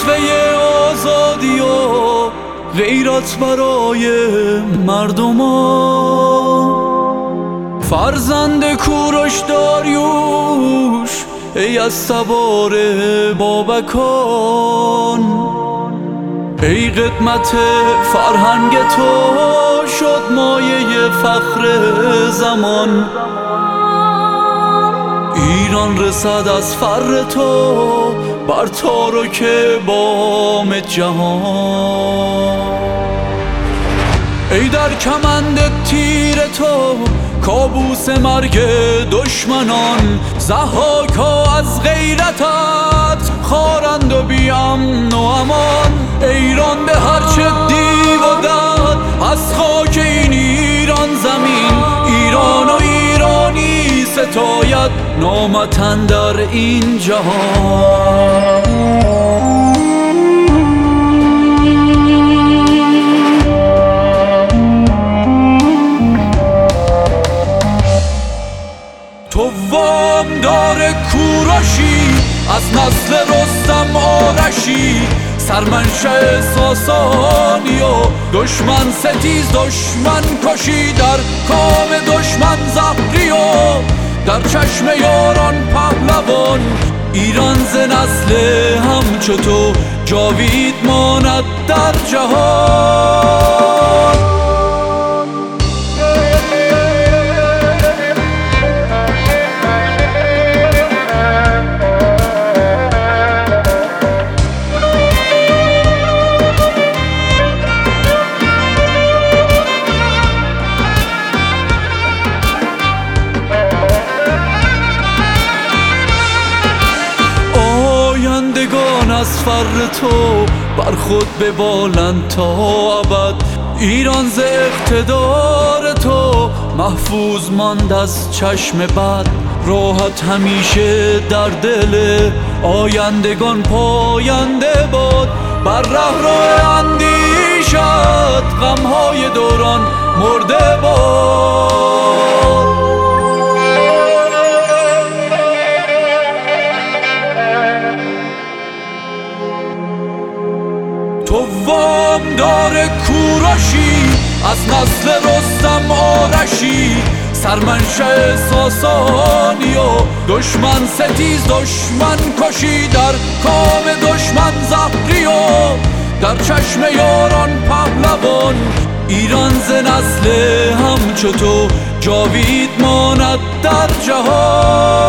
وظیفه آزادی و غیرت برای مردمان. فرزند کوروش داریوش ای از سوار بابکان، ای قدمت فرهنگ تو شد مایه فخر زمان. ایران رسد از فر تو بر تارک بام جهان. ای در کمند تیر تو کابوس مرگ دشمنان، ضحاکا از غیرتت خارند و بی امن و امان. ایران به هرچه دیو و دد از خاک این ایران زمین، ایران و ایرانی ستاید نامتن در این جهان. تو وامدار کوروشی از نسل رستم آرشی، سرمنشأ ساسانی و دشمن ستیز دشمن کشی. در کام دشمن زهری و در چشم یاران پهلوان، ایران ز نسل همچو تو جاوید ماند در جهان. از فر تو بر خود ببالند تا ابد، ایران ز اقتدار تو محفوظ ماند از چشم بد. راحت همیشه در دل آیندگان پاینده باد، بر رهرو اندیشت غمهای دوران مرده باد. تو وامدار کوروشی از نسل رستم آرشی، سرمنشأ ساسانی و دشمن ستیز دشمن کشی. در کام دشمن زهری و در چشم یاران پهلوان، ایران ز نسل همچو تو جاوید ماند در جهان.